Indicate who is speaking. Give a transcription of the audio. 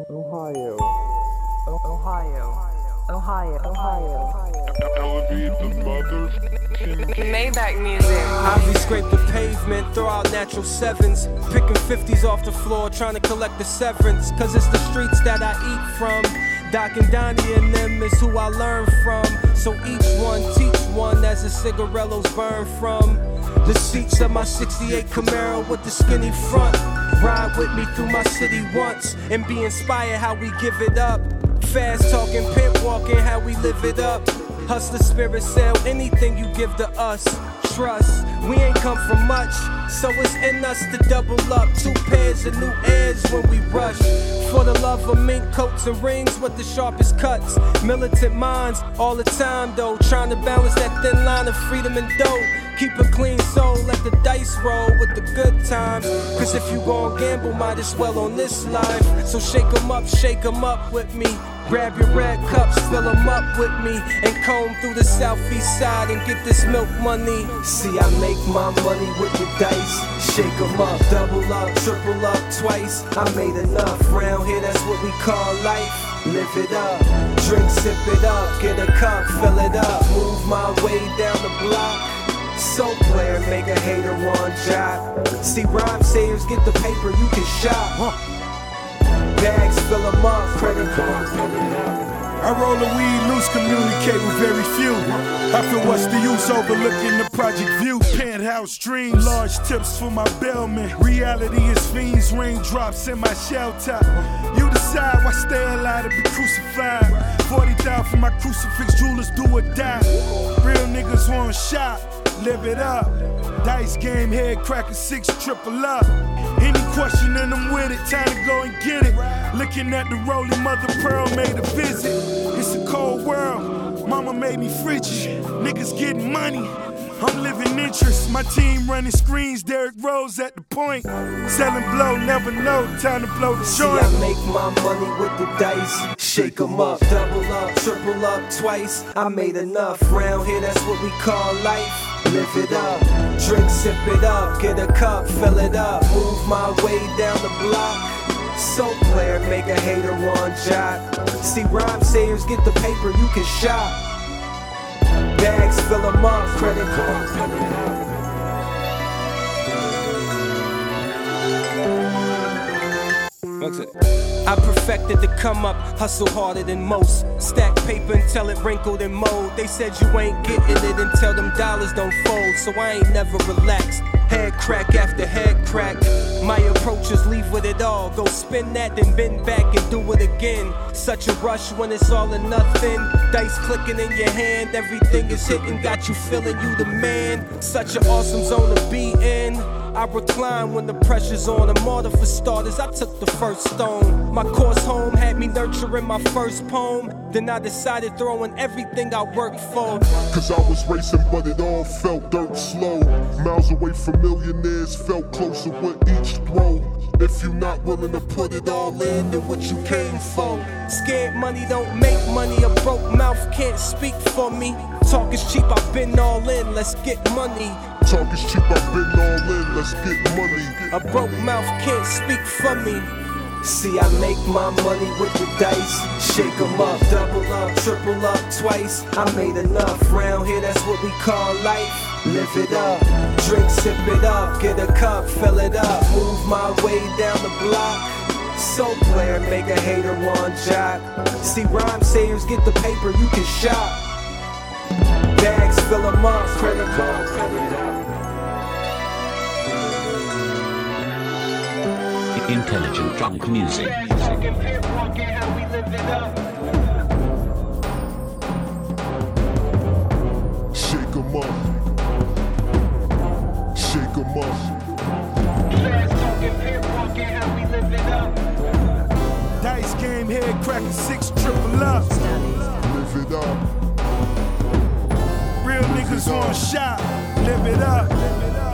Speaker 1: Ohio, Ohio, Ohio, Ohio.
Speaker 2: Maybach music.
Speaker 3: Ivy scrape the pavement, throw out natural sevens. Picking 50s off the floor, trying to collect the severance. Cause it's the streets that I eat from. Doc and Donnie and them is who I learn from. So each one teach one as the cigarillos burn from the seats of my 68 Camaro with the skinny front. Ride with me through my city once and be inspired how we give it up. Fast talking, pimp walking, how we live it up. Hustler spirit, sell anything you give to us. Trust, we ain't come from much, so it's in us to double up. 2 pairs of new airs when we rush. For the love of mink coats and rings with the sharpest cuts. Militant minds all the time though, trying to balance that thin line of freedom and dough. Keep a clean soul, let the dice roll with the good times. Cause if you gon' gamble, might as well on this life. So shake 'em up with me. Grab your red cups, fill 'em up with me. And comb through the southeast side and get this milk money. See, I make my money with the dice. Shake 'em up, double up, triple up twice. I made enough, round here that's what we call life. Live it up, drink, sip it up, get a cup, fill it up. Move my way down the block. So player, make a hater one job. See, rhyme sayers get the paper, you can shop. Bags, fill 'em up, credit cards.
Speaker 4: I roll the weed loose, communicate with very few. I feel what's the use overlooking the project view. Penthouse dreams, large tips for my bellman. Reality is fiends, raindrops in my shell top. You decide why stay alive to be crucified. 40,000 for my crucifix, jewelers do or die. Real niggas on shop, live it up. Dice game, head cracker 6 triple up. Any questioning them with it, time to go and get it. Looking at the rolling mother pearl made a visit. It's a cold world, mama made me frigid. Niggas getting money, I'm living interest. My team running screens, Derrick Rose at the point. Selling blow, never know, time to blow the joint.
Speaker 3: See, I make my money with the dice. Shake 'em up, double up, triple up twice. I made enough, round here that's what we call life. Live it up, drink, sip it up, get a cup, fill it up. Move my way down the block. So player, make a hater one job. See, rhyme sayers get the paper, you can shop. Bags, fill 'em up, credit cards. I perfected the come up, hustle harder than most. Stack paper until it wrinkled and mold. They said you ain't getting it until them dollars don't fold. So I ain't never relaxed. Head crack after head crack. My approach is leave with it all. Go spin that, then bend back and do it again. Such a rush when it's all or nothing. Dice clicking in your hand, everything is hitting. Got you feeling you the man. Such an awesome zone to be in. I recline when the pressure's on. I'm order for starters, I took the first stone. My course home had me nurturing my first poem. Then I decided throwing everything I worked for.
Speaker 5: Cause I was racing but it all felt dirt slow. Miles away from millionaires, felt closer with each throw. If you not willing to put it all in, then what you came for?
Speaker 3: Scared money don't make money, a broke mouth can't speak for me. Talk is cheap, I've been all in, let's get money.
Speaker 5: Talk is cheap, I've been all in, let's get money.
Speaker 3: A broke mouth can't speak for me. See, I make my money with the dice. Shake 'em up, double up, triple up twice. I made enough, round here that's what we call life. Live it up, drink, sip it up, get a cup, fill it up. Move my way down the block. So player, make a hater one job. See, rhyme sayers get the paper, you can shop. Bags, fill 'em up, credit cards.
Speaker 6: Intelligent funk music.
Speaker 5: Shake 'em up. Shake 'em up.
Speaker 4: Dice game, head cracker 6 triple up.
Speaker 5: Live it up.
Speaker 4: Real niggas on shop, live it up.